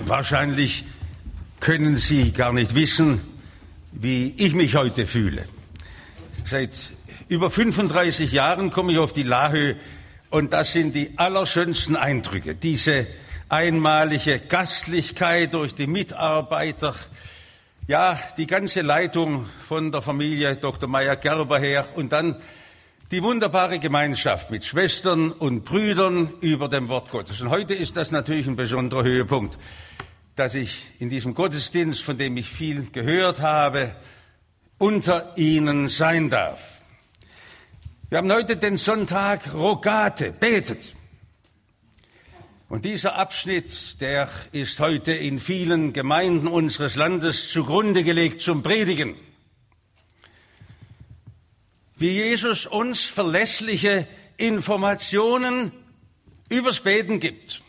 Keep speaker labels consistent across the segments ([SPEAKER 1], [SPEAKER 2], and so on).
[SPEAKER 1] Wahrscheinlich können Sie gar nicht wissen, wie ich mich heute fühle. Seit über 35 Jahren komme ich auf die Laahöhe und das sind die allerschönsten Eindrücke. Diese einmalige Gastlichkeit durch die Mitarbeiter, ja, die ganze Leitung von der Familie Dr. Meyer-Gerber her und dann die wunderbare Gemeinschaft mit Schwestern und Brüdern über dem Wort Gottes. Und heute ist das natürlich ein besonderer Höhepunkt, dass ich in diesem Gottesdienst, von dem ich viel gehört habe, unter Ihnen sein darf. Wir haben heute den Sonntag Rogate, betet. Und dieser Abschnitt, der ist heute in vielen Gemeinden unseres Landes zugrunde gelegt zum Predigen. Wie Jesus uns verlässliche Informationen übers Beten gibt.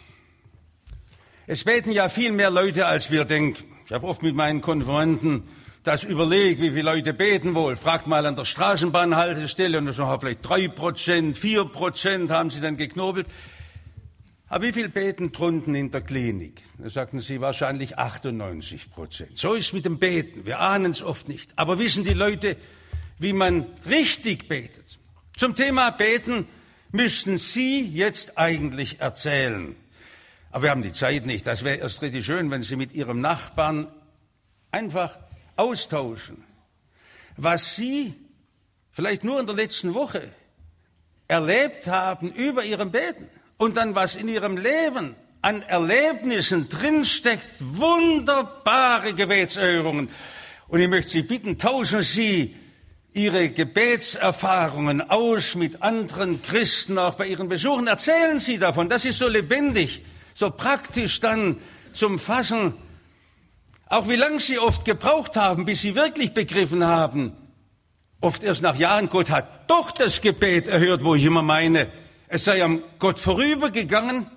[SPEAKER 1] Es beten ja viel mehr Leute, als wir denken. Ich habe oft mit meinen Konfirmanden das überlegt, wie viele Leute beten wohl. Fragt mal an der Straßenbahnhaltestelle und das noch vielleicht 3%, 4% haben sie dann geknobelt. Aber wie viel beten drunten in der Klinik? Da sagten sie wahrscheinlich 98%. So ist es mit dem Beten. Wir ahnen es oft nicht. Aber wissen die Leute, wie man richtig betet? Zum Thema Beten müssten Sie jetzt eigentlich erzählen. Aber wir haben die Zeit nicht. Das wäre erst richtig schön, wenn Sie mit Ihrem Nachbarn einfach austauschen, was Sie vielleicht nur in der letzten Woche erlebt haben über Ihrem Beten und dann was in Ihrem Leben an Erlebnissen drinsteckt, wunderbare Gebetserhörungen. Und ich möchte Sie bitten, tauschen Sie Ihre Gebetserfahrungen aus mit anderen Christen, auch bei Ihren Besuchen. Erzählen Sie davon, das ist so lebendig, so praktisch dann zum Fassen. Auch wie lange Sie oft gebraucht haben, bis Sie wirklich begriffen haben, oft erst nach Jahren, Gott hat doch das Gebet erhört, wo ich immer meine, es sei am Gott vorübergegangen.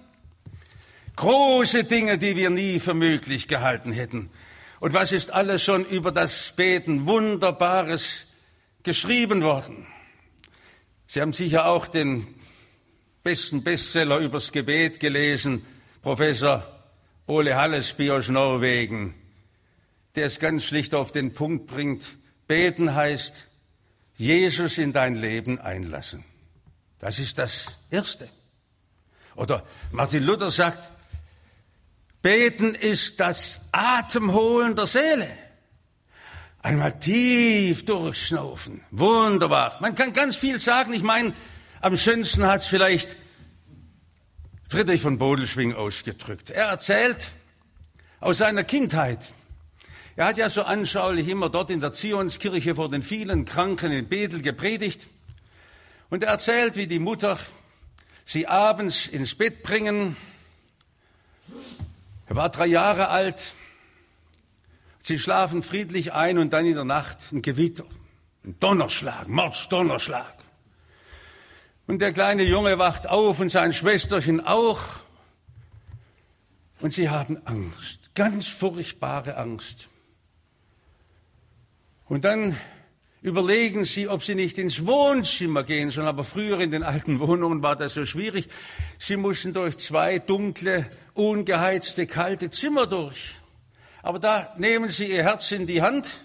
[SPEAKER 1] Große Dinge, die wir nie für möglich gehalten hätten. Und was ist alles schon über das Beten Wunderbares geschrieben worden? Sie haben sicher auch den besten Bestseller übers Gebet gelesen, Professor Ole Hallesby aus Norwegen, der es ganz schlicht auf den Punkt bringt. Beten heißt, Jesus in dein Leben einlassen. Das ist das Erste. Oder Martin Luther sagt, Beten ist das Atemholen der Seele. Einmal tief durchschnaufen. Wunderbar. Man kann ganz viel sagen. Ich meine, am schönsten hat es vielleicht Friedrich von Bodelschwingh ausgedrückt. Er erzählt aus seiner Kindheit. Er hat ja so anschaulich immer dort in der Zionskirche vor den vielen Kranken in Bethel gepredigt. Und er erzählt, wie die Mutter sie abends ins Bett bringen. Er war 3 Jahre alt. Sie schlafen friedlich ein und dann in der Nacht ein Gewitter, ein Donnerschlag, Mordsdonnerschlag. Und der kleine Junge wacht auf und sein Schwesterchen auch. Und sie haben Angst, ganz furchtbare Angst. Und dann überlegen sie, ob sie nicht ins Wohnzimmer gehen sollen. Aber früher in den alten Wohnungen war das so schwierig. Sie mussten durch 2 dunkle, ungeheizte, kalte Zimmer durch. Aber da nehmen sie ihr Herz in die Hand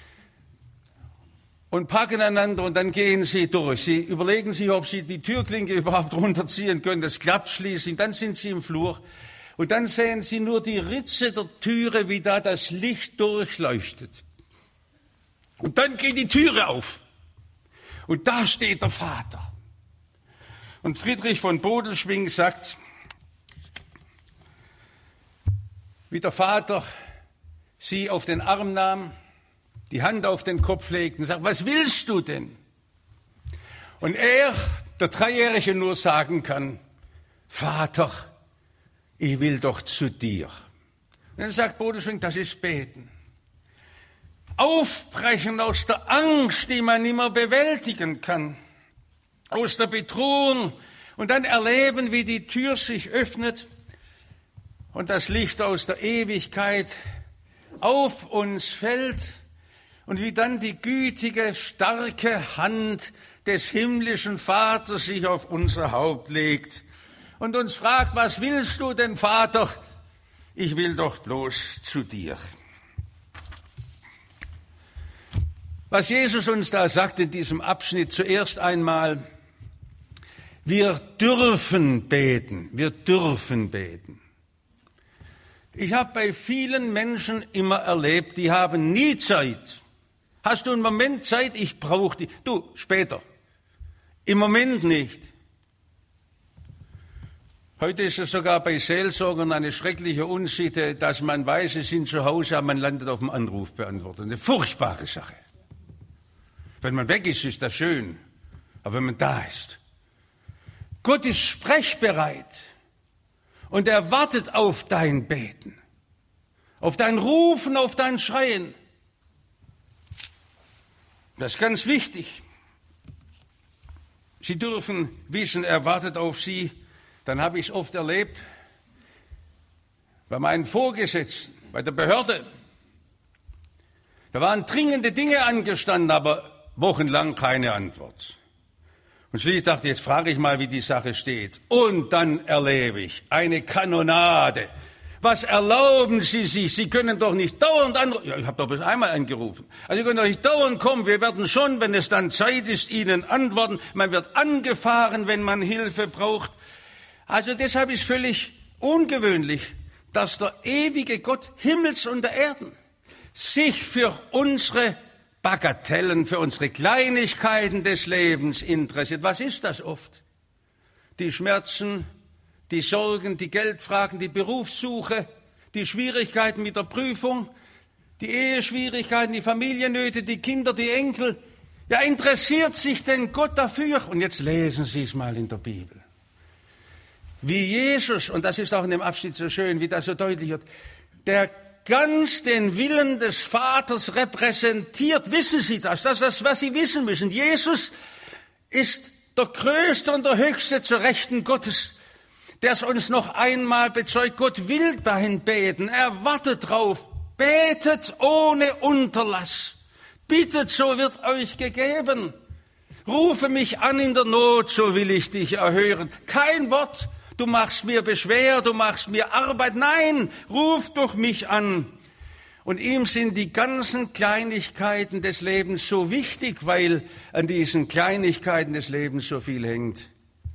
[SPEAKER 1] und packen einander und dann gehen sie durch. Sie überlegen sich, ob sie die Türklinke überhaupt runterziehen können. Das klappt schließlich. Dann sind sie im Flur und dann sehen sie nur die Ritze der Türe, wie da das Licht durchleuchtet. Und dann geht die Türe auf. Und da steht der Vater. Und Friedrich von Bodelschwingh sagt, wie der Vater sie auf den Arm nahm, die Hand auf den Kopf legte und sagt, was willst du denn? Und er, der Dreijährige, nur sagen kann, Vater, ich will doch zu dir. Und dann sagt Bodelschwingh, das ist Beten. Aufbrechen aus der Angst, die man nicht mehr bewältigen kann, aus der Bedrohung und dann erleben, wie die Tür sich öffnet und das Licht aus der Ewigkeit auf uns fällt und wie dann die gütige, starke Hand des himmlischen Vaters sich auf unser Haupt legt und uns fragt, was willst du denn, Vater? ich will doch bloß zu dir. Was Jesus uns da sagt in diesem Abschnitt, zuerst einmal, wir dürfen beten, wir dürfen beten. Ich habe bei vielen Menschen immer erlebt, die haben nie Zeit. Hast du einen Moment Zeit? Ich brauche die. Du, später. Im Moment nicht. Heute ist es sogar bei Seelsorgern eine schreckliche Unsitte, dass man weiß, sie sind zu Hause, aber man landet auf dem Anrufbeantworter. Eine furchtbare Sache. Wenn man weg ist, ist das schön. Aber wenn man da ist. Gott ist sprechbereit. Und er wartet auf dein Beten. Auf dein Rufen, auf dein Schreien. Das ist ganz wichtig. Sie dürfen wissen, er wartet auf sie. Dann habe ich es oft erlebt, bei meinen Vorgesetzten, bei der Behörde. Da waren dringende Dinge angestanden, aber wochenlang keine Antwort. Und schließlich dachte ich, jetzt frage ich mal, wie die Sache steht. Und dann erlebe ich eine Kanonade. Was erlauben Sie sich? Sie können doch nicht dauernd anrufen. Ja, ich habe doch bloß einmal angerufen. Also Sie können doch nicht dauernd kommen. Wir werden schon, wenn es dann Zeit ist, Ihnen antworten. Man wird angefahren, wenn man Hilfe braucht. Also deshalb ist völlig ungewöhnlich, dass der ewige Gott Himmels und der Erden sich für unsere Bagatellen, für unsere Kleinigkeiten des Lebens interessiert. Was ist das oft? Die Schmerzen, die Sorgen, die Geldfragen, die Berufssuche, die Schwierigkeiten mit der Prüfung, die Eheschwierigkeiten, die Familiennöte, die Kinder, die Enkel. Ja, interessiert sich denn Gott dafür? Und jetzt lesen Sie es mal in der Bibel. Wie Jesus, und das ist auch in dem Abschnitt so schön, wie das so deutlich wird, der ganz den Willen des Vaters repräsentiert. Wissen Sie das? Das ist das, was Sie wissen müssen. Jesus ist der Größte und der Höchste zur Rechten Gottes, der es uns noch einmal bezeugt. Gott will dahin beten. Er wartet drauf. Betet ohne Unterlass. Bittet, so wird euch gegeben. Rufe mich an in der Not, so will ich dich erhören. Kein Wort. Du machst mir Beschwer, du machst mir Arbeit. Nein, ruf doch mich an. Und ihm sind die ganzen Kleinigkeiten des Lebens so wichtig, weil an diesen Kleinigkeiten des Lebens so viel hängt.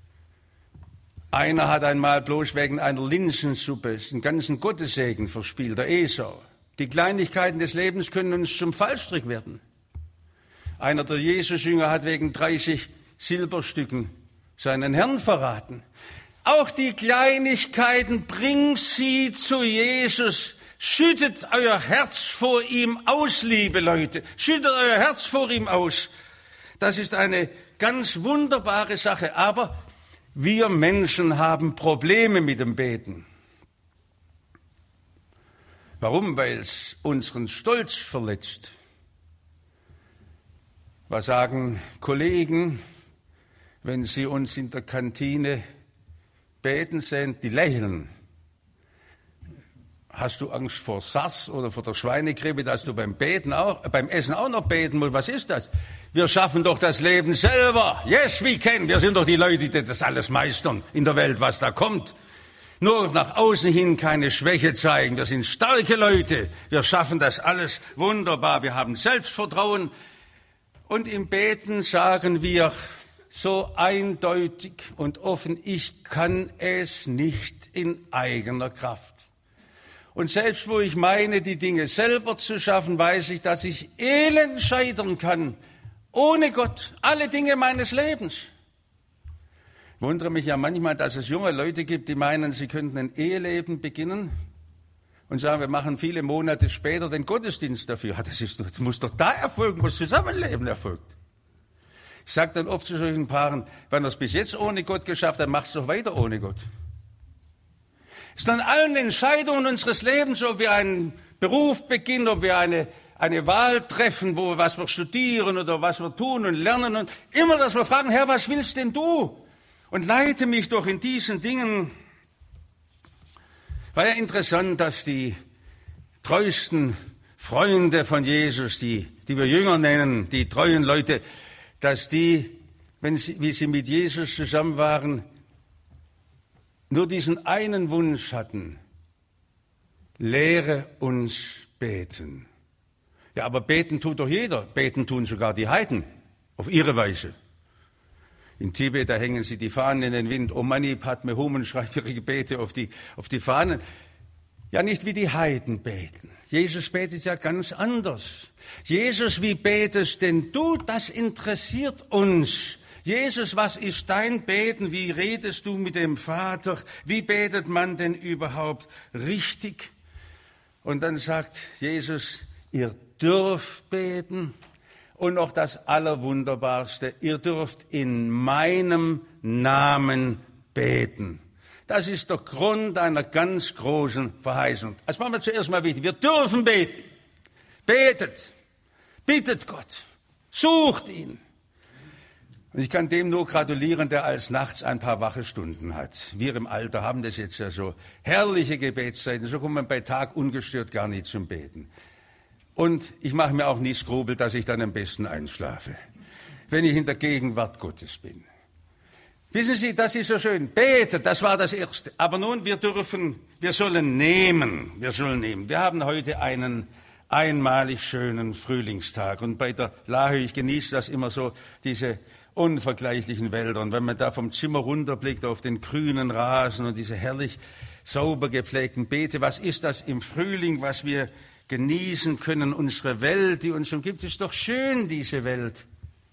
[SPEAKER 1] Einer hat einmal bloß wegen einer Linsensuppe den ganzen Gottessegen verspielt, der Esau. Die Kleinigkeiten des Lebens können uns zum Fallstrick werden. Einer der Jesus-Jünger hat wegen 30 Silberstücken seinen Herrn verraten. Auch die Kleinigkeiten, bringt sie zu Jesus. Schüttet euer Herz vor ihm aus, liebe Leute. Schüttet euer Herz vor ihm aus. Das ist eine ganz wunderbare Sache. Aber wir Menschen haben Probleme mit dem Beten. Warum? Weil es unseren Stolz verletzt. Was sagen Kollegen, wenn sie uns in der Kantine beten sehen? Die lächeln. Hast du Angst vor SARS oder vor der Schweinegrippe, dass du beim Essen auch noch beten musst? Was ist das? Wir schaffen doch das Leben selber. Yes, we can. Wir sind doch die Leute, die das alles meistern in der Welt, was da kommt. Nur nach außen hin keine Schwäche zeigen. Wir sind starke Leute. Wir schaffen das alles wunderbar. Wir haben Selbstvertrauen. Und im Beten sagen wir so eindeutig und offen, ich kann es nicht in eigener Kraft. Und selbst wo ich meine, die Dinge selber zu schaffen, weiß ich, dass ich elend scheitern kann, ohne Gott, alle Dinge meines Lebens. Ich wundere mich ja manchmal, dass es junge Leute gibt, die meinen, sie könnten ein Eheleben beginnen und sagen, wir machen viele Monate später den Gottesdienst dafür. Das muss doch da erfolgen, wo das Zusammenleben erfolgt. Ich sage dann oft zu solchen Paaren, wenn er es bis jetzt ohne Gott geschafft hat, macht es doch weiter ohne Gott. Es ist an allen Entscheidungen unseres Lebens, ob wir einen Beruf beginnen, ob wir eine Wahl treffen, was wir studieren oder was wir tun und lernen. Und immer, dass wir fragen, Herr, was willst denn du? Und leite mich doch in diesen Dingen. War ja interessant, dass die treuesten Freunde von Jesus, die wir Jünger nennen, die treuen Leute, dass die, wie sie mit Jesus zusammen waren, nur diesen einen Wunsch hatten, lehre uns beten. Ja, aber beten tut doch jeder. Beten tun sogar die Heiden auf ihre Weise. In Tibet, da hängen sie die Fahnen in den Wind. Om Mani Padme Hum und schreiben ihre Gebete auf die Fahnen. Ja, nicht wie die Heiden beten. Jesus betet ja ganz anders. Jesus, wie betest denn du? Das interessiert uns. Jesus, was ist dein Beten? Wie redest du mit dem Vater? Wie betet man denn überhaupt richtig? Und dann sagt Jesus, ihr dürft beten. Und noch das Allerwunderbarste, ihr dürft in meinem Namen beten. Das ist der Grund einer ganz großen Verheißung. Das machen wir zuerst mal wichtig. Wir dürfen beten. Betet. Bittet Gott. Sucht ihn. Und ich kann dem nur gratulieren, der als nachts ein paar wache Stunden hat. Wir im Alter haben das jetzt ja so. Herrliche Gebetszeiten. So kommt man bei Tag ungestört gar nicht zum Beten. Und ich mache mir auch nie Skrupel, dass ich dann am besten einschlafe, wenn ich in der Gegenwart Gottes bin. Wissen Sie, das ist so schön. Betet, das war das Erste. Aber nun, wir sollen nehmen. Wir haben heute einen einmalig schönen Frühlingstag. Und bei der Lahe, ich genieße das immer so, diese unvergleichlichen Wälder. Und wenn man da vom Zimmer runterblickt auf den grünen Rasen und diese herrlich sauber gepflegten Beete, was ist das im Frühling, was wir genießen können? Unsere Welt, die uns umgibt, ist doch schön, diese Welt.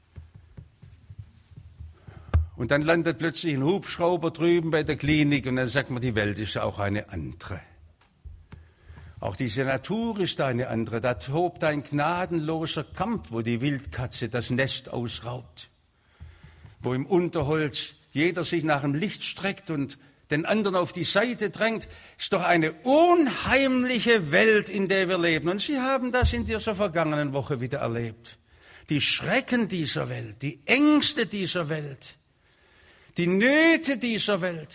[SPEAKER 1] Und dann landet plötzlich ein Hubschrauber drüben bei der Klinik und dann sagt man, die Welt ist auch eine andere. Auch diese Natur ist eine andere. Da tobt ein gnadenloser Kampf, wo die Wildkatze das Nest ausraubt. Wo im Unterholz jeder sich nach dem Licht streckt und den anderen auf die Seite drängt. Ist doch eine unheimliche Welt, in der wir leben. Und Sie haben das in dieser vergangenen Woche wieder erlebt. Die Schrecken dieser Welt, die Ängste dieser Welt. Die Nöte dieser Welt.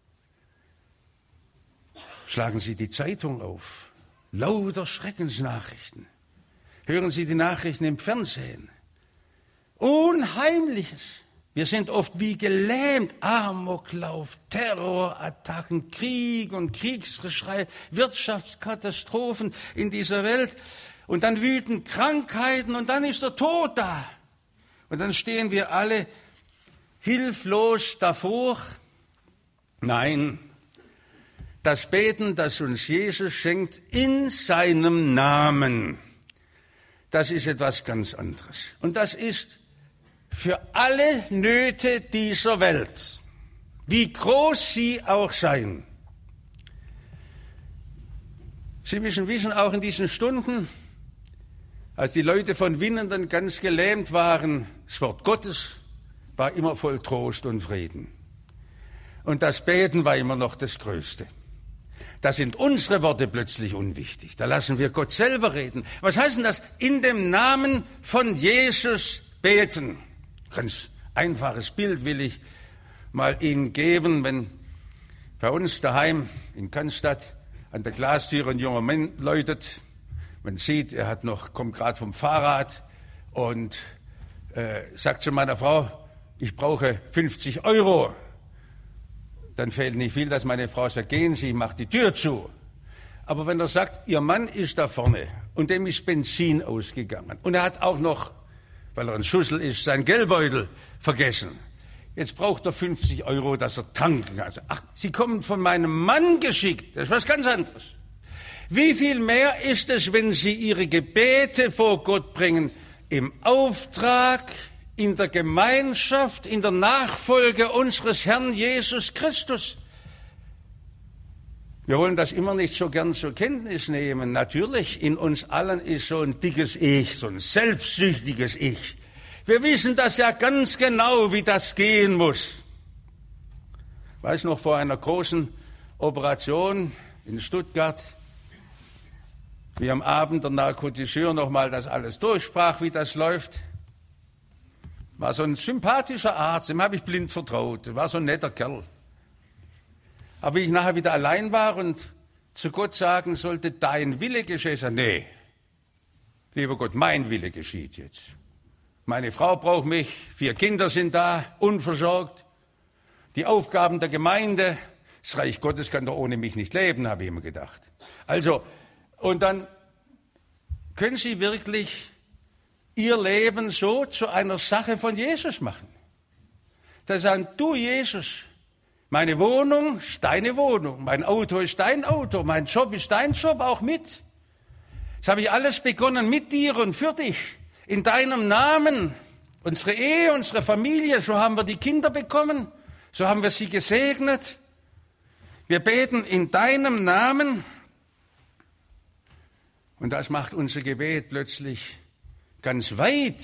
[SPEAKER 1] Schlagen Sie die Zeitung auf. Lauter Schreckensnachrichten. Hören Sie die Nachrichten im Fernsehen. Unheimliches. Wir sind oft wie gelähmt. Amoklauf, Terrorattacken, Krieg und Kriegsgeschrei, Wirtschaftskatastrophen in dieser Welt. Und dann wüten Krankheiten und dann ist der Tod da. Und dann stehen wir alle hilflos davor. Nein, das Beten, das uns Jesus schenkt in seinem Namen, das ist etwas ganz anderes. Und das ist für alle Nöte dieser Welt, wie groß sie auch seien. Sie müssen wissen, auch in diesen Stunden, als die Leute von Winnenden ganz gelähmt waren, das Wort Gottes war immer voll Trost und Frieden. Und das Beten war immer noch das Größte. Da sind unsere Worte plötzlich unwichtig. Da lassen wir Gott selber reden. Was heißt denn das? In dem Namen von Jesus beten. Ganz einfaches Bild will ich mal Ihnen geben, wenn bei uns daheim in Cannstatt an der Glastüre ein junger Mann läutet. Man sieht, kommt gerade vom Fahrrad und sagt zu meiner Frau, ich brauche 50 €. Dann fehlt nicht viel, dass meine Frau sagt, gehen Sie, ich mache die Tür zu. Aber wenn er sagt, Ihr Mann ist da vorne und dem ist Benzin ausgegangen und er hat auch noch, weil er ein Schussel ist, seinen Geldbeutel vergessen. Jetzt braucht er 50 €, dass er tanken kann. Ach, Sie kommen von meinem Mann geschickt, das ist was ganz anderes. Wie viel mehr ist es, wenn Sie Ihre Gebete vor Gott bringen, im Auftrag, in der Gemeinschaft, in der Nachfolge unseres Herrn Jesus Christus. Wir wollen das immer nicht so gern zur Kenntnis nehmen. Natürlich, in uns allen ist so ein dickes Ich, so ein selbstsüchtiges Ich. Wir wissen das ja ganz genau, wie das gehen muss. Ich weiß noch, vor einer großen Operation in Stuttgart, wie am Abend der Narkotiseur nochmal das alles durchsprach, wie das läuft. War so ein sympathischer Arzt, dem habe ich blind vertraut. War so ein netter Kerl. Aber wie ich nachher wieder allein war und zu Gott sagen sollte, dein Wille geschehe, sagte, nee, lieber Gott, mein Wille geschieht jetzt. Meine Frau braucht mich, 4 Kinder sind da, unversorgt. Die Aufgaben der Gemeinde Das Reich Gottes kann doch ohne mich nicht leben, habe ich immer gedacht. Also, und dann können Sie wirklich Ihr Leben so zu einer Sache von Jesus machen. Da sagen, du Jesus, meine Wohnung ist deine Wohnung, mein Auto ist dein Auto, mein Job ist dein Job, auch mit. Das habe ich alles begonnen mit dir und für dich, in deinem Namen. Unsere Ehe, unsere Familie, so haben wir die Kinder bekommen, so haben wir sie gesegnet. Wir beten in deinem Namen und das macht unser Gebet plötzlich ganz weit.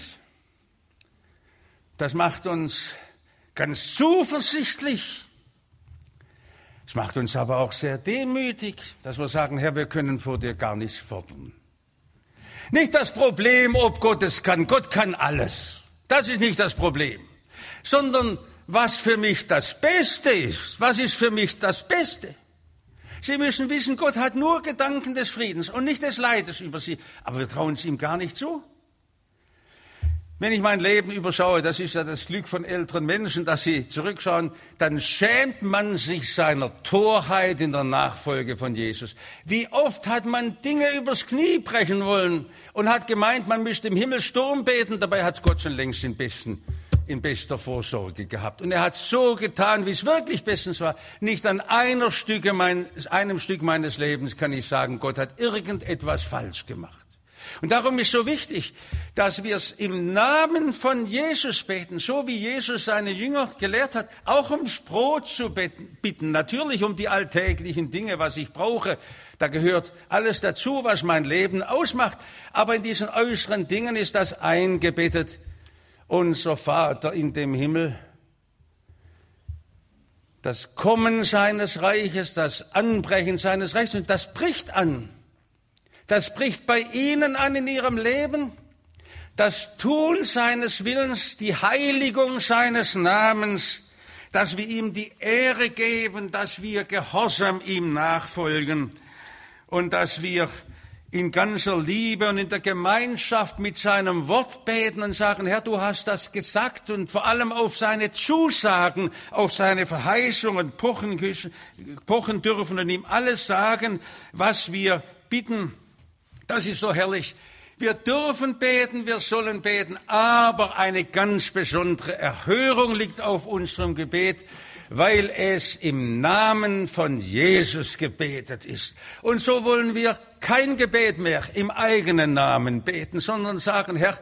[SPEAKER 1] Das macht uns ganz zuversichtlich. Es macht uns aber auch sehr demütig, dass wir sagen, Herr, wir können vor dir gar nichts fordern. Nicht das Problem, ob Gott es kann. Gott kann alles. Das ist nicht das Problem. Sondern was für mich das Beste ist. Was ist für mich das Beste? Sie müssen wissen, Gott hat nur Gedanken des Friedens und nicht des Leides über Sie. Aber wir trauen es ihm gar nicht zu. Wenn ich mein Leben überschaue, das ist ja das Glück von älteren Menschen, dass sie zurückschauen, dann schämt man sich seiner Torheit in der Nachfolge von Jesus. Wie oft hat man Dinge übers Knie brechen wollen und hat gemeint, man müsste im Himmel Sturm beten, dabei hat es Gott schon längst in bester Vorsorge gehabt. Und er hat so getan, wie es wirklich bestens war. Nicht an einem Stück meines Lebens kann ich sagen, Gott hat irgendetwas falsch gemacht. Und darum ist so wichtig, dass wir es im Namen von Jesus beten, so wie Jesus seine Jünger gelehrt hat, auch ums Brot zu bitten, natürlich um die alltäglichen Dinge, was ich brauche. Da gehört alles dazu, was mein Leben ausmacht. Aber in diesen äußeren Dingen ist das eingebettet. Unser Vater in dem Himmel, das Kommen seines Reiches, das Anbrechen seines Reiches, und das bricht an. Das bricht bei Ihnen an in Ihrem Leben. Das Tun seines Willens, die Heiligung seines Namens, dass wir ihm die Ehre geben, dass wir gehorsam ihm nachfolgen und dass wir in ganzer Liebe und in der Gemeinschaft mit seinem Wort beten und sagen, Herr, du hast das gesagt, und vor allem auf seine Zusagen, auf seine Verheißungen pochen dürfen und ihm alles sagen, was wir bitten. Das ist so herrlich. Wir dürfen beten, wir sollen beten, aber eine ganz besondere Erhörung liegt auf unserem Gebet, weil es im Namen von Jesus gebetet ist. Und so wollen wir kein Gebet mehr im eigenen Namen beten, sondern sagen, Herr,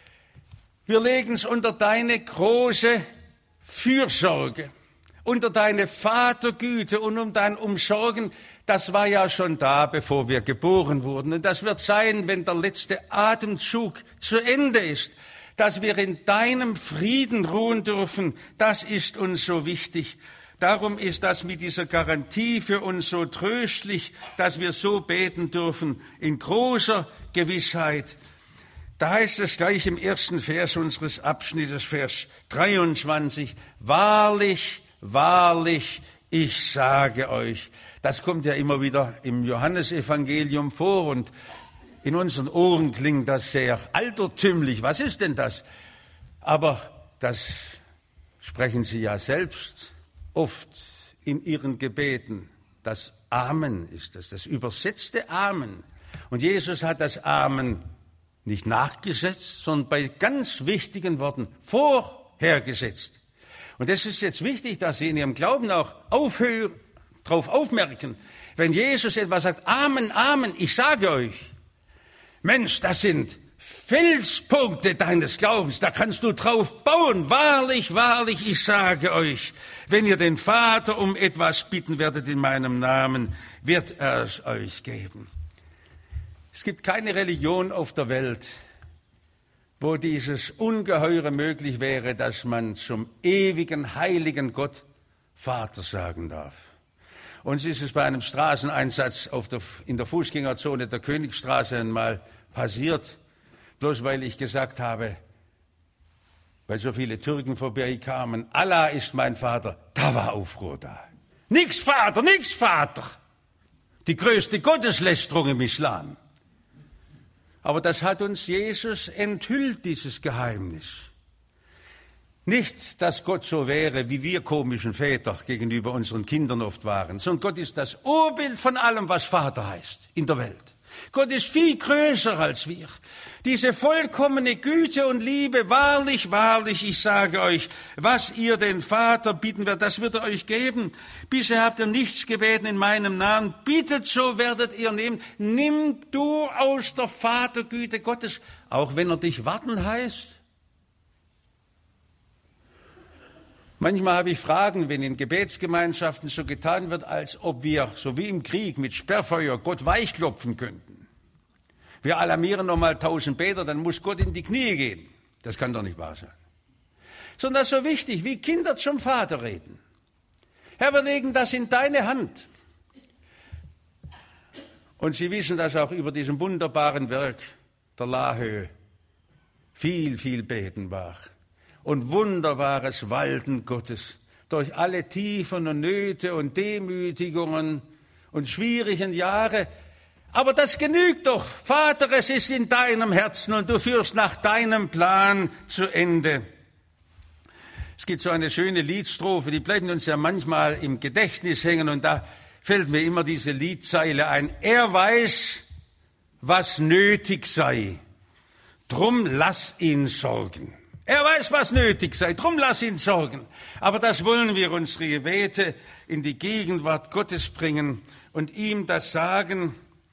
[SPEAKER 1] wir legen es unter deine große Fürsorge, unter deine Vatergüte und um dein Umsorgen. Das war ja schon da, bevor wir geboren wurden. Und das wird sein, wenn der letzte Atemzug zu Ende ist, dass wir in deinem Frieden ruhen dürfen. Das ist uns so wichtig. Darum ist das mit dieser Garantie für uns so tröstlich, dass wir so beten dürfen, in großer Gewissheit. Da heißt es gleich im ersten Vers unseres Abschnittes, Vers 23, wahrlich, wahrlich, ich sage euch. Das kommt ja immer wieder im Johannesevangelium vor und in unseren Ohren klingt das sehr altertümlich. Was ist denn das? Aber das sprechen Sie ja selbst oft in Ihren Gebeten. Das Amen ist es, das übersetzte Amen. Und Jesus hat das Amen nicht nachgesetzt, sondern bei ganz wichtigen Worten vorhergesetzt. Und das ist jetzt wichtig, dass Sie in Ihrem Glauben auch darauf aufmerken, wenn Jesus etwas sagt, Amen, Amen, ich sage euch, Mensch, das sind Felspunkte deines Glaubens, da kannst du drauf bauen. Wahrlich, wahrlich, ich sage euch, wenn ihr den Vater um etwas bitten werdet in meinem Namen, wird er es euch geben. Es gibt keine Religion auf der Welt, wo dieses Ungeheure möglich wäre, dass man zum ewigen, heiligen Gott Vater sagen darf. Uns ist es bei einem Straßeneinsatz in der Fußgängerzone der Königstraße einmal passiert, bloß weil ich gesagt habe, weil so viele Türken vorbeikamen, Allah ist mein Vater, da war Aufruhr da. Nix Vater, nix Vater. Die größte Gotteslästerung im Islam. Aber das hat uns Jesus enthüllt, dieses Geheimnis. Nicht, dass Gott so wäre, wie wir komischen Väter gegenüber unseren Kindern oft waren, sondern Gott ist das Urbild von allem, was Vater heißt in der Welt. Gott ist viel größer als wir. Diese vollkommene Güte und Liebe, wahrlich, wahrlich, ich sage euch, was ihr den Vater bitten werdet, das wird er euch geben. Bisher habt ihr nichts gebeten in meinem Namen. Bittet, so werdet ihr nehmen. Nimm du aus der Vatergüte Gottes, auch wenn er dich warten heißt. Manchmal habe ich Fragen, wenn in Gebetsgemeinschaften so getan wird, als ob wir, so wie im Krieg, mit Sperrfeuer Gott weichklopfen könnten. Wir alarmieren nochmal 1000 Beter, dann muss Gott in die Knie gehen. Das kann doch nicht wahr sein. Sondern das ist so wichtig, wie Kinder zum Vater reden. Herr, wir legen das in deine Hand. Und Sie wissen, dass auch über diesem wunderbaren Werk der Lahö viel, viel Beten war. Und wunderbares Walten Gottes durch alle Tiefen und Nöte und Demütigungen und schwierigen Jahre. Aber das genügt doch. Vater, es ist in deinem Herzen und du führst nach deinem Plan zu Ende. Es gibt so eine schöne Liedstrophe, die bleibt uns ja manchmal im Gedächtnis hängen und da fällt mir immer diese Liedzeile ein. Er weiß, was nötig sei, drum lass ihn sorgen. Er weiß, was nötig sei, drum lass ihn sorgen. Aber das wollen wir, unsere Gebete in die Gegenwart Gottes bringen und ihm das sagen.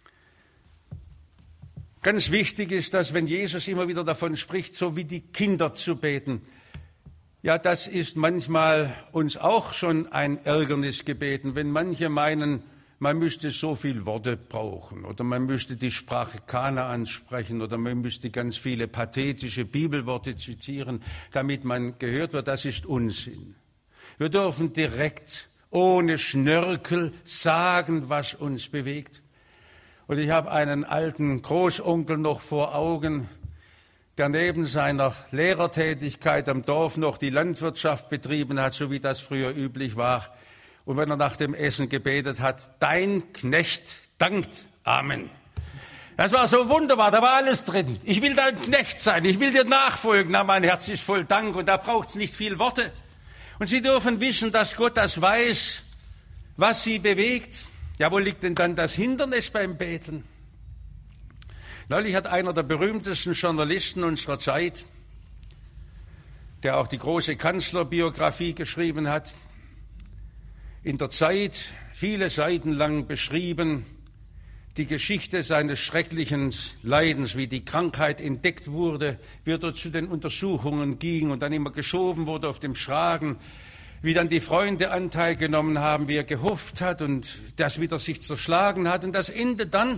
[SPEAKER 1] Ganz wichtig ist, dass wenn Jesus immer wieder davon spricht, so wie die Kinder zu beten, ja, das ist manchmal uns auch schon ein Ärgernis gebeten, wenn manche meinen, man müsste so viel Worte brauchen oder man müsste die Sprache Kanaan sprechen oder man müsste ganz viele pathetische Bibelworte zitieren, damit man gehört wird. Das ist Unsinn. Wir dürfen direkt, ohne Schnörkel, sagen, was uns bewegt. Und ich habe einen alten Großonkel noch vor Augen, der neben seiner Lehrertätigkeit am Dorf noch die Landwirtschaft betrieben hat, so wie das früher üblich war. Und wenn er nach dem Essen gebetet hat, dein Knecht dankt. Amen. Das war so wunderbar, da war alles drin. Ich will dein Knecht sein, ich will dir nachfolgen. Na, mein Herz ist voll Dank und da braucht es nicht viel Worte. Und Sie dürfen wissen, dass Gott das weiß, was Sie bewegt. Ja, wo liegt denn dann das Hindernis beim Beten? Neulich hat einer der berühmtesten Journalisten unserer Zeit, der auch die große Kanzlerbiografie geschrieben hat, in der Zeit viele Seiten lang beschrieben, die Geschichte seines schrecklichen Leidens, wie die Krankheit entdeckt wurde, wie er dort zu den Untersuchungen ging und dann immer geschoben wurde auf dem Schragen, wie dann die Freunde Anteil genommen haben, wie er gehofft hat und das wieder sich zerschlagen hat und das Ende dann,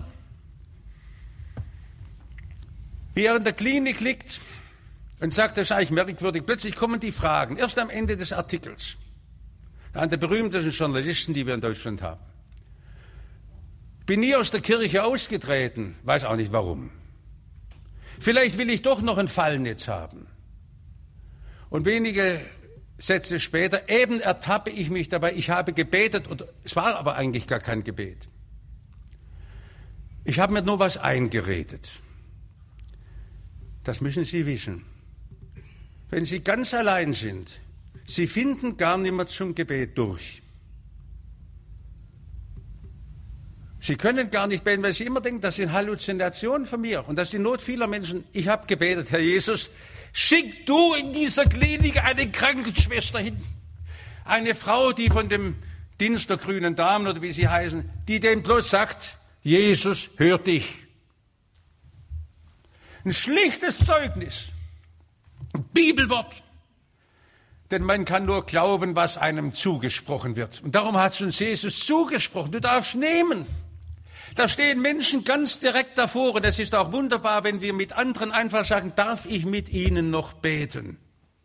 [SPEAKER 1] wie er in der Klinik liegt und sagt, das ist eigentlich merkwürdig, plötzlich kommen die Fragen, erst am Ende des Artikels. Einer der berühmtesten Journalisten, die wir in Deutschland haben. Bin nie aus der Kirche ausgetreten, weiß auch nicht warum. Vielleicht will ich doch noch ein Fallnetz haben. Und wenige Sätze später, eben ertappe ich mich dabei, ich habe gebetet, und es war aber eigentlich gar kein Gebet. Ich habe mir nur was eingeredet. Das müssen Sie wissen. Wenn Sie ganz allein sind, Sie finden gar nicht mehr zum Gebet durch. Sie können gar nicht beten, weil Sie immer denken, das sind Halluzinationen von mir. Und das ist die Not vieler Menschen. Ich habe gebetet, Herr Jesus, schick du in dieser Klinik eine Krankenschwester hin. Eine Frau, die von dem Dienst der grünen Damen oder wie sie heißen, die dem bloß sagt, Jesus hört dich. Ein schlichtes Zeugnis, ein Bibelwort. Denn man kann nur glauben, was einem zugesprochen wird. Und darum hat es uns Jesus zugesprochen. Du darfst nehmen. Da stehen Menschen ganz direkt davor. Und es ist auch wunderbar, wenn wir mit anderen einfach sagen, darf ich mit ihnen noch beten?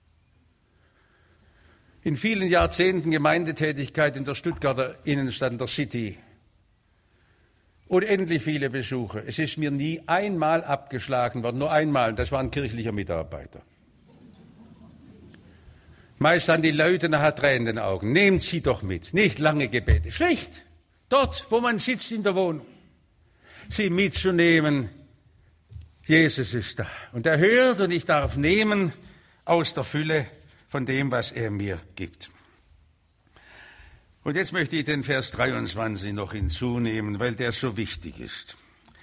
[SPEAKER 1] In vielen Jahrzehnten Gemeindetätigkeit in der Stuttgarter Innenstadt, in der City. Unendlich viele Besuche. Es ist mir nie einmal abgeschlagen worden, nur einmal. Das war ein kirchlicher Mitarbeiter. Meist dann die Leute nachher Tränen in den Augen. Nehmt sie doch mit. Nicht lange Gebete. Schlicht. Dort, wo man sitzt in der Wohnung. Sie mitzunehmen. Jesus ist da. Und er hört und ich darf nehmen aus der Fülle von dem, was er mir gibt. Und jetzt möchte ich den Vers 23 noch hinzunehmen, weil der so wichtig ist.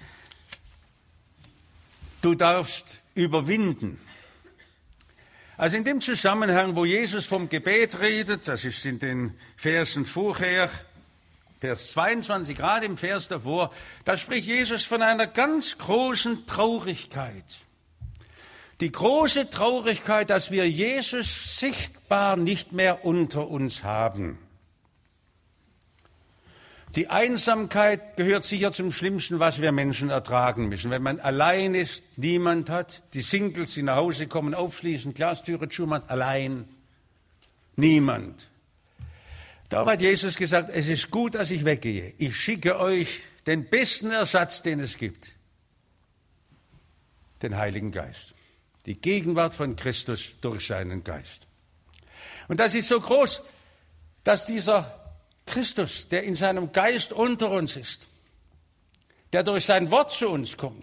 [SPEAKER 1] Du darfst überwinden. Also in dem Zusammenhang, wo Jesus vom Gebet redet, das ist in den Versen vorher, Vers 22, gerade im Vers davor, da spricht Jesus von einer ganz großen Traurigkeit. Die große Traurigkeit, dass wir Jesus sichtbar nicht mehr unter uns haben. Die Einsamkeit gehört sicher zum Schlimmsten, was wir Menschen ertragen müssen. Wenn man allein ist, niemand hat, die Singles, die nach Hause kommen, aufschließen, Glastüre zumachen, allein, niemand. Darum hat Jesus gesagt, es ist gut, dass ich weggehe. Ich schicke euch den besten Ersatz, den es gibt, den Heiligen Geist. Die Gegenwart von Christus durch seinen Geist. Und das ist so groß, dass dieser Christus, der in seinem Geist unter uns ist, der durch sein Wort zu uns kommt.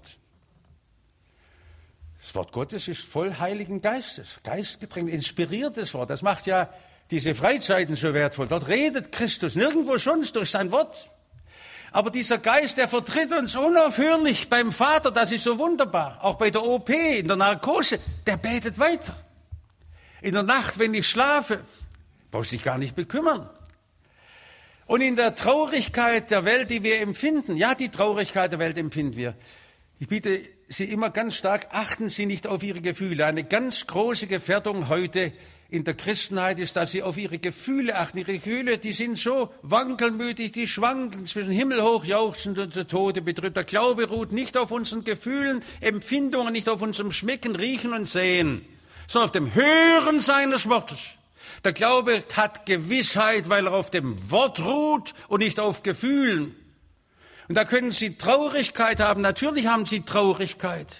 [SPEAKER 1] Das Wort Gottes ist voll Heiligen Geistes, geistgetränkt, inspiriertes Wort. Das macht ja diese Freizeiten so wertvoll. Dort redet Christus, nirgendwo sonst durch sein Wort. Aber dieser Geist, der vertritt uns unaufhörlich beim Vater, das ist so wunderbar. Auch bei der OP, in der Narkose, der betet weiter. In der Nacht, wenn ich schlafe, brauchst du dich gar nicht bekümmern. Und in der Traurigkeit der Welt, die wir empfinden, ja, die Traurigkeit der Welt empfinden wir. Ich bitte Sie immer ganz stark, achten Sie nicht auf Ihre Gefühle. Eine ganz große Gefährdung heute in der Christenheit ist, dass Sie auf Ihre Gefühle achten. Ihre Gefühle, die sind so wankelmütig, die schwanken zwischen himmelhoch jauchzend und zu Tode betrübt. Der Glaube ruht nicht auf unseren Gefühlen, Empfindungen, nicht auf unserem Schmecken, Riechen und Sehen, sondern auf dem Hören seines Wortes. Der Glaube hat Gewissheit, weil er auf dem Wort ruht und nicht auf Gefühlen. Und da können Sie Traurigkeit haben. Natürlich haben Sie Traurigkeit.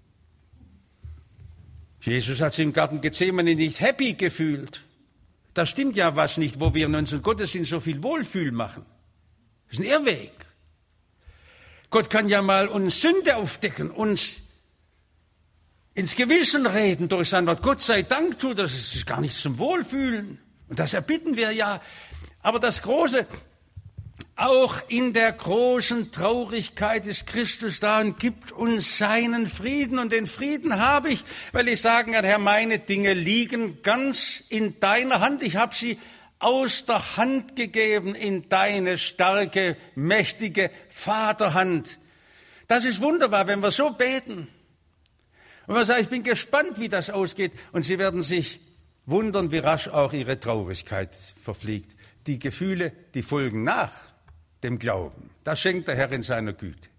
[SPEAKER 1] Jesus hat sich im Garten Gethsemane nicht happy gefühlt. Da stimmt ja was nicht, wo wir in unserem Gottesdienst so viel Wohlfühl machen. Das ist ein Irrweg. Gott kann ja mal uns Sünde aufdecken, uns ins Gewissen reden durch sein Wort. Gott sei Dank tut das, es ist gar nichts zum Wohlfühlen. Und das erbitten wir ja. Aber das Große, auch in der großen Traurigkeit ist Christus da und gibt uns seinen Frieden. Und den Frieden habe ich, weil ich sagen kann, Herr, meine Dinge liegen ganz in deiner Hand. Ich habe sie aus der Hand gegeben in deine starke, mächtige Vaterhand. Das ist wunderbar, wenn wir so beten. Und man sagt, ich bin gespannt, wie das ausgeht. Und Sie werden sich wundern, wie rasch auch Ihre Traurigkeit verfliegt. Die Gefühle, die folgen nach dem Glauben. Das schenkt der Herr in seiner Güte.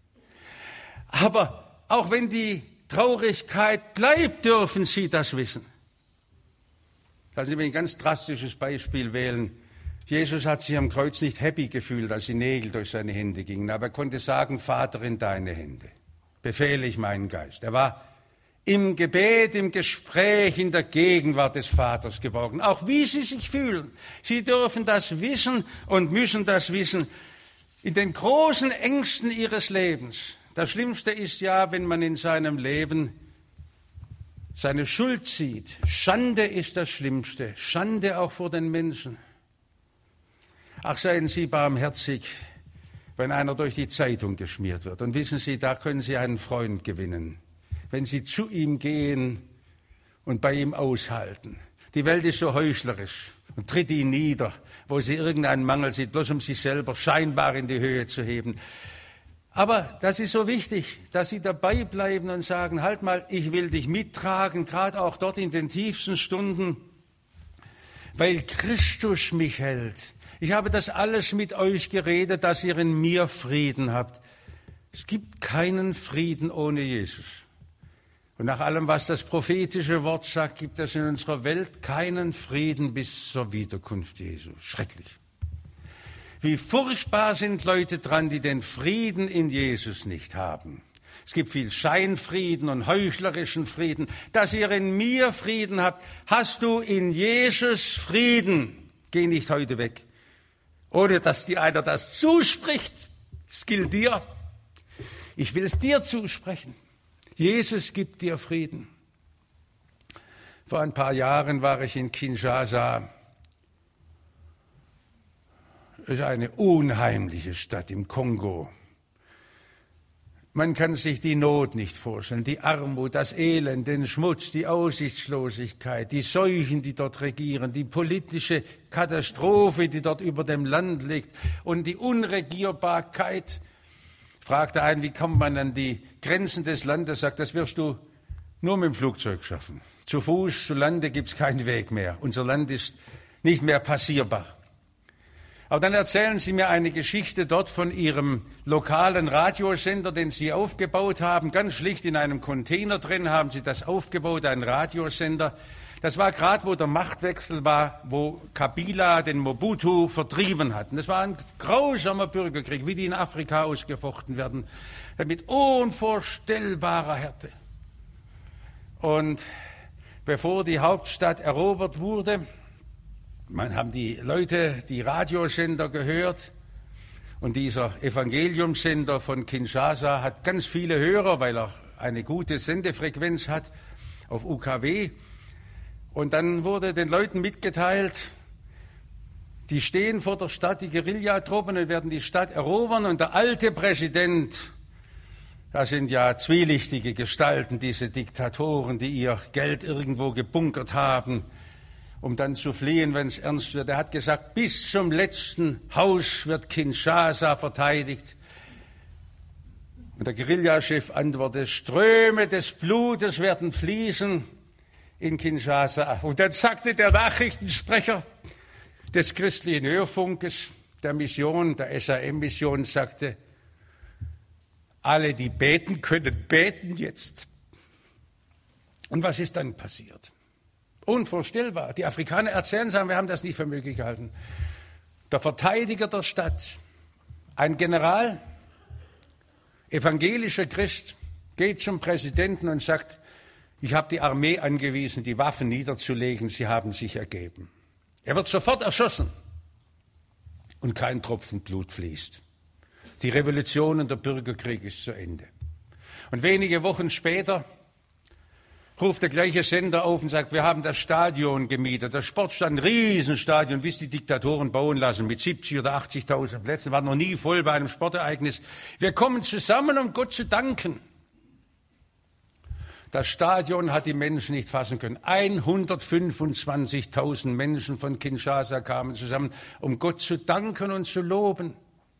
[SPEAKER 1] Aber auch wenn die Traurigkeit bleibt, dürfen Sie das wissen. Lassen Sie mich ein ganz drastisches Beispiel wählen. Jesus hat sich am Kreuz nicht happy gefühlt, als die Nägel durch seine Hände gingen. Aber er konnte sagen, Vater, in deine Hände befehle ich meinen Geist. Er war im Gebet, im Gespräch, in der Gegenwart des Vaters geborgen. Auch wie Sie sich fühlen. Sie dürfen das wissen und müssen das wissen. In den großen Ängsten Ihres Lebens. Das Schlimmste ist ja, wenn man in seinem Leben seine Schuld sieht. Schande ist das Schlimmste. Schande auch vor den Menschen. Ach, seien Sie barmherzig, wenn einer durch die Zeitung geschmiert wird. Und wissen Sie, da können Sie einen Freund gewinnen. Wenn Sie zu ihm gehen und bei ihm aushalten. Die Welt ist so heuchlerisch und tritt ihn nieder, wo sie irgendeinen Mangel sieht, bloß um sich selber scheinbar in die Höhe zu heben. Aber das ist so wichtig, dass Sie dabei bleiben und sagen, halt mal, ich will dich mittragen, gerade auch dort in den tiefsten Stunden, weil Christus mich hält. Ich habe das alles mit euch geredet, dass ihr in mir Frieden habt. Es gibt keinen Frieden ohne Jesus. Und nach allem, was das prophetische Wort sagt, gibt es in unserer Welt keinen Frieden bis zur Wiederkunft Jesu. Schrecklich. Wie furchtbar sind Leute dran, die den Frieden in Jesus nicht haben. Es gibt viel Scheinfrieden und heuchlerischen Frieden. Dass ihr in mir Frieden habt, hast du in Jesus Frieden. Geh nicht heute weg, ohne dass dir einer das zuspricht. Es gilt dir. Ich will es dir zusprechen. Jesus gibt dir Frieden. Vor ein paar Jahren war ich in Kinshasa. Es ist eine unheimliche Stadt im Kongo. Man kann sich die Not nicht vorstellen, die Armut, das Elend, den Schmutz, die Aussichtslosigkeit, die Seuchen, die dort regieren, die politische Katastrophe, die dort über dem Land liegt und die Unregierbarkeit. Fragte einen, wie kommt man an die Grenzen des Landes? Sagt, das wirst du nur mit dem Flugzeug schaffen. Zu Fuß, zu Lande gibt es keinen Weg mehr. Unser Land ist nicht mehr passierbar. Aber dann erzählen Sie mir eine Geschichte dort von Ihrem lokalen Radiosender, den Sie aufgebaut haben. Ganz schlicht in einem Container drin haben Sie das aufgebaut, einen Radiosender. Das war gerade, wo der Machtwechsel war, wo Kabila den Mobutu vertrieben hat. Und das war ein grausamer Bürgerkrieg, wie die in Afrika ausgefochten werden, mit unvorstellbarer Härte. Und bevor die Hauptstadt erobert wurde, man haben die Leute die Radiosender gehört und dieser Evangeliumssender von Kinshasa hat ganz viele Hörer, weil er eine gute Sendefrequenz hat auf UKW. Und dann wurde den Leuten mitgeteilt, die stehen vor der Stadt, die Guerillatruppen, und werden die Stadt erobern. Und der alte Präsident, das sind ja zwielichtige Gestalten, diese Diktatoren, die ihr Geld irgendwo gebunkert haben, um dann zu fliehen, wenn es ernst wird. Er hat gesagt, bis zum letzten Haus wird Kinshasa verteidigt. Und der Guerillachef antwortete, Ströme des Blutes werden fließen in Kinshasa. Und dann sagte der Nachrichtensprecher des christlichen Hörfunkes, der Mission, der SAM-Mission, sagte, alle, die beten können, beten jetzt. Und was ist dann passiert? Unvorstellbar. Die Afrikaner erzählen, sagen, wir haben das nie für möglich gehalten. Der Verteidiger der Stadt, ein General, evangelischer Christ, geht zum Präsidenten und sagt, ich habe die Armee angewiesen, die Waffen niederzulegen, sie haben sich ergeben. Er wird sofort erschossen und kein Tropfen Blut fließt. Die Revolution und der Bürgerkrieg ist zu Ende. Und wenige Wochen später ruft der gleiche Sender auf und sagt, wir haben das Stadion gemietet, das Sportstadion, ein Riesenstadion, wie es die Diktatoren bauen lassen, mit 70.000 oder 80.000 Plätzen, war noch nie voll bei einem Sportereignis. Wir kommen zusammen, um Gott zu danken. Das Stadion hat die Menschen nicht fassen können. 125.000 Menschen von Kinshasa kamen zusammen, um Gott zu danken und zu loben.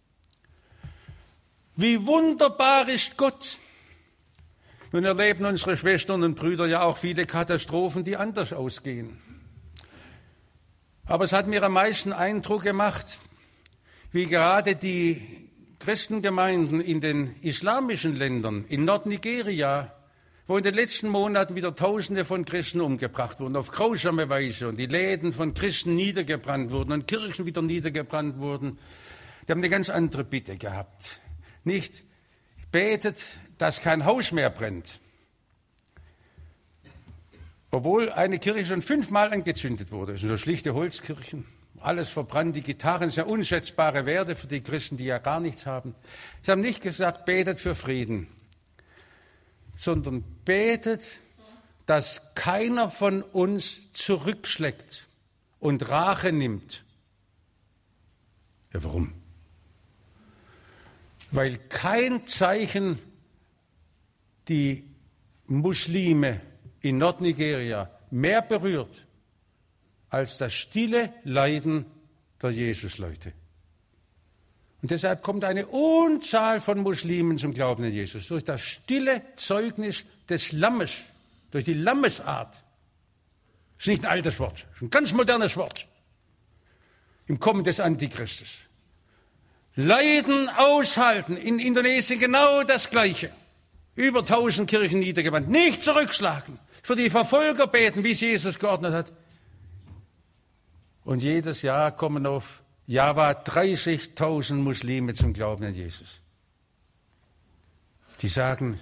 [SPEAKER 1] Wie wunderbar ist Gott! Nun erleben unsere Schwestern und Brüder ja auch viele Katastrophen, die anders ausgehen. Aber es hat mir am meisten Eindruck gemacht, wie gerade die Christengemeinden in den islamischen Ländern, in Nordnigeria, wo in den letzten Monaten wieder Tausende von Christen umgebracht wurden, auf grausame Weise, und die Läden von Christen niedergebrannt wurden und Kirchen wieder niedergebrannt wurden, die haben eine ganz andere Bitte gehabt. Nicht betet, dass kein Haus mehr brennt. Obwohl eine Kirche schon 5-mal angezündet wurde. Das sind so schlichte Holzkirchen, alles verbrannt, die Gitarren, sehr unschätzbare Werte für die Christen, die ja gar nichts haben. Sie haben nicht gesagt, betet für Frieden, sondern betet, dass keiner von uns zurückschlägt und Rache nimmt. Ja, warum? Weil kein Zeichen die Muslime in Nordnigeria mehr berührt als das stille Leiden der Jesusleute. Und deshalb kommt eine Unzahl von Muslimen zum Glauben an Jesus durch das stille Zeugnis des Lammes, durch die Lammesart. Das ist nicht ein altes Wort, das ist ein ganz modernes Wort im Kommen des Antichristus. Leiden aushalten, in Indonesien genau das Gleiche. Über 1000 Kirchen niedergebrannt. Nicht zurückschlagen, für die Verfolger beten, wie es Jesus geordnet hat. Und jedes Jahr kommen auf Java 30.000 Muslime zum Glauben an Jesus. Die sagen,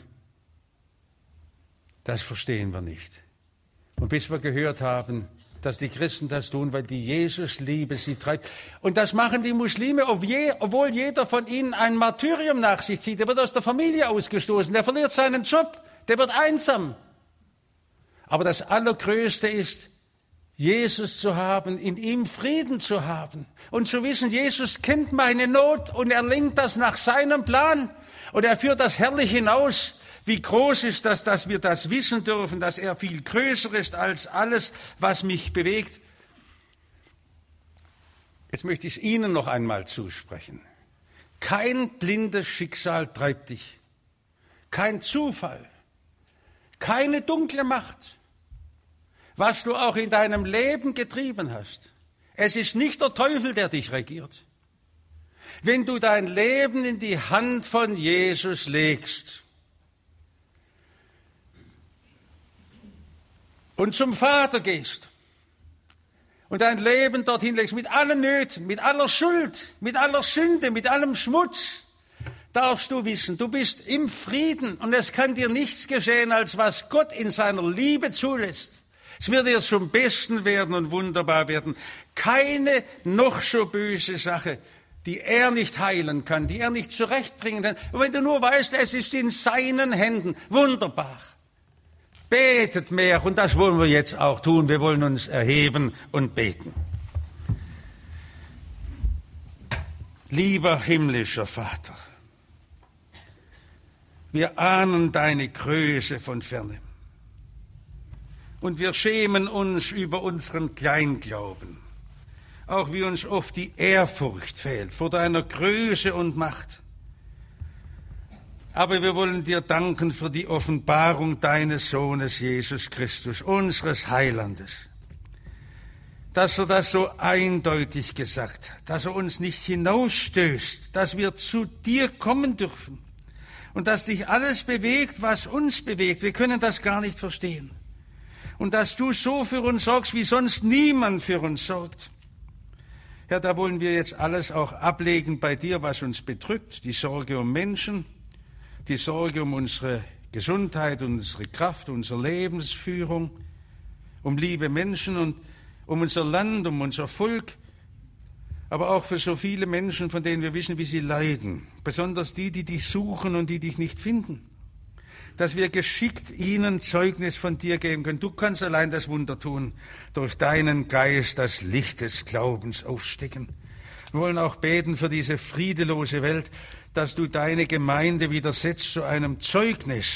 [SPEAKER 1] das verstehen wir nicht. Und bis wir gehört haben, dass die Christen das tun, weil die Jesusliebe sie treibt. Und das machen die Muslime, obwohl jeder von ihnen ein Martyrium nach sich zieht. Der wird aus der Familie ausgestoßen, der verliert seinen Job, der wird einsam. Aber das Allergrößte ist, Jesus zu haben, in ihm Frieden zu haben und zu wissen, Jesus kennt meine Not und er lenkt das nach seinem Plan und er führt das herrlich hinaus. Wie groß ist das, dass wir das wissen dürfen, dass er viel größer ist als alles, was mich bewegt. Jetzt möchte ich es Ihnen noch einmal zusprechen. Kein blindes Schicksal treibt dich, kein Zufall, keine dunkle Macht. Was du auch in deinem Leben getrieben hast. Es ist nicht der Teufel, der dich regiert. Wenn du dein Leben in die Hand von Jesus legst und zum Vater gehst und dein Leben dorthin legst mit allen Nöten, mit aller Schuld, mit aller Sünde, mit allem Schmutz, darfst du wissen, du bist im Frieden und es kann dir nichts geschehen, als was Gott in seiner Liebe zulässt. Es wird dir zum Besten werden und wunderbar werden. Keine noch so böse Sache, die er nicht heilen kann, die er nicht zurechtbringen kann. Und wenn du nur weißt, es ist in seinen Händen, wunderbar. Betet mehr und das wollen wir jetzt auch tun. Wir wollen uns erheben und beten. Lieber himmlischer Vater, wir ahnen deine Größe von ferne. Und wir schämen uns über unseren Kleinglauben, auch wie uns oft die Ehrfurcht fehlt vor deiner Größe und Macht. Aber wir wollen dir danken für die Offenbarung deines Sohnes Jesus Christus, unseres Heilandes, dass er das so eindeutig gesagt hat, dass er uns nicht hinausstößt, dass wir zu dir kommen dürfen und dass dich alles bewegt, was uns bewegt. Wir können das gar nicht verstehen. Und dass du so für uns sorgst, wie sonst niemand für uns sorgt. Herr, da wollen wir jetzt alles auch ablegen bei dir, was uns bedrückt. Die Sorge um Menschen, die Sorge um unsere Gesundheit, unsere Kraft, unsere Lebensführung, um liebe Menschen und um unser Land, um unser Volk, aber auch für so viele Menschen, von denen wir wissen, wie sie leiden. Besonders die, die dich suchen und die dich nicht finden. Dass wir geschickt ihnen Zeugnis von dir geben können. Du kannst allein das Wunder tun, durch deinen Geist das Licht des Glaubens aufstecken. Wir wollen auch beten für diese friedelose Welt, dass du deine Gemeinde wieder setzt zu einem Zeugnis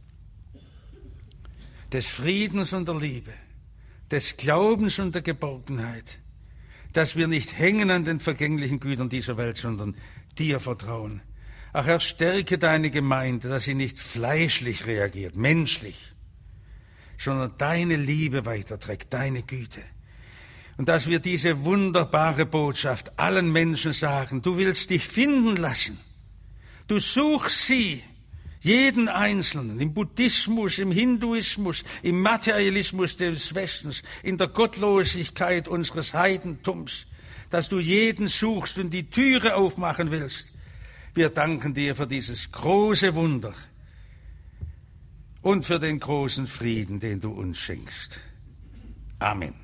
[SPEAKER 1] des Friedens und der Liebe, des Glaubens und der Geborgenheit, dass wir nicht hängen an den vergänglichen Gütern dieser Welt, sondern dir vertrauen. Ach Herr, stärke deine Gemeinde, dass sie nicht fleischlich reagiert, menschlich, sondern deine Liebe weiterträgt, deine Güte. Und dass wir diese wunderbare Botschaft allen Menschen sagen, du willst dich finden lassen. Du suchst sie, jeden Einzelnen, im Buddhismus, im Hinduismus, im Materialismus des Westens, in der Gottlosigkeit unseres Heidentums, dass du jeden suchst und die Türe aufmachen willst. Wir danken dir für dieses große Wunder und für den großen Frieden, den du uns schenkst. Amen.